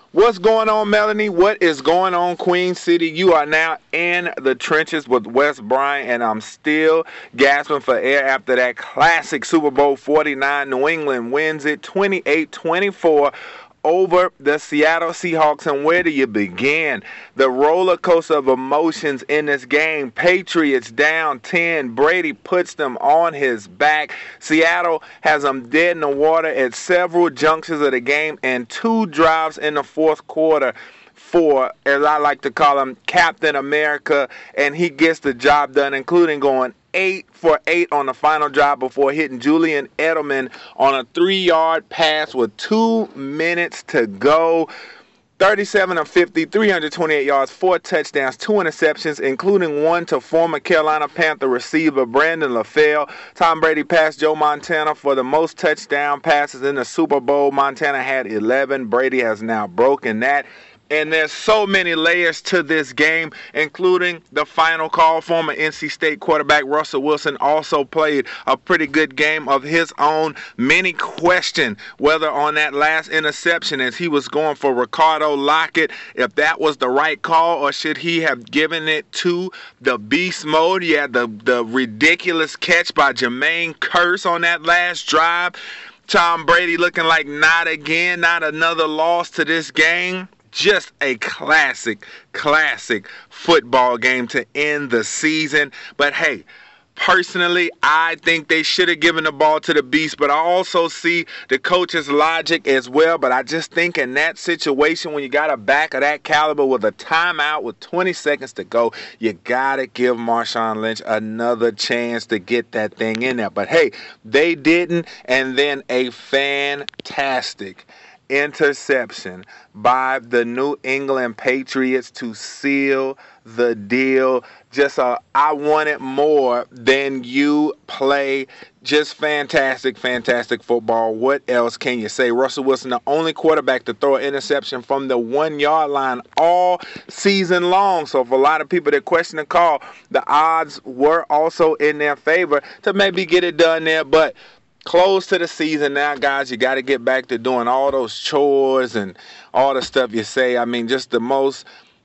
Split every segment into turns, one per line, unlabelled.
What's going on, Melanie? What is going on, Queen City? You are now in the trenches with Wes Bryant, and I'm still gasping for air after that classic Super Bowl 49. New England wins it 28-24 over the Seattle Seahawks. And where do you begin? The roller coaster of emotions in this game. Patriots down 10. Brady puts them on his back. Seattle has them dead in the water at several junctions of the game, and 2 drives in the fourth quarter for, as I like to call him, Captain America, and he gets the job done, including going 8 for 8 on the final drive before hitting Julian Edelman on a 3-yard pass with 2 minutes to go. 37 of 50, 328 yards, 4 touchdowns, 2 interceptions, including one to former Carolina Panther receiver Brandon LaFell. Tom Brady passed Joe Montana for the most touchdown passes in the Super Bowl. Montana had 11. Brady has now broken that. And there's so many layers to this game, including the final call. Former NC State quarterback Russell Wilson also played a pretty good game of his own. Many question whether on that last interception, as he was going for Ricardo Lockett, if that was the right call or should he have given it to the beast mode. He had the ridiculous catch by Jermaine Kearse on that last drive. Tom Brady looking like not again, not another loss to this game. Just a classic football game to end the season. But hey, personally, I think they should have given the ball to the Beast, but I also see the coach's logic as well. But I just think in that situation, when you got a back of that caliber with a timeout with 20 seconds to go, you got to give Marshawn Lynch another chance to get that thing in there. But hey, they didn't, and then a fantastic interception by the New England Patriots to seal the deal. Just I wanted more than you play. Just fantastic football. What else can you say? Russell Wilson, the only quarterback to throw an interception from the 1-yard line all season long. So for a lot of people that question the call, the odds were also in their favor to maybe get it done there. But close to the season now, guys. You got to get back to doing all those chores and all the stuff you say. I mean, just the most,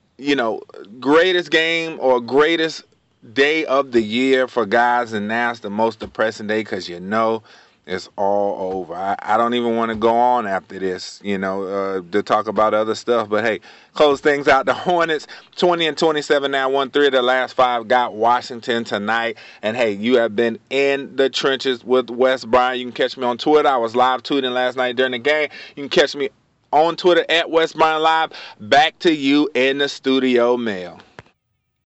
greatest game or greatest day of the year for guys, and now it's the most depressing day because it's all over. I don't even want to go on after this, to talk about other stuff. But, hey, close things out. The Hornets, 20-27 now, won 3 of the last 5, got Washington tonight. And, hey, you have been in the trenches with Wes Bryant. You can catch me on Twitter. I was live tweeting last night during the game. You can catch me on Twitter at Wes Bryant Live. Back to you in the studio, Mel.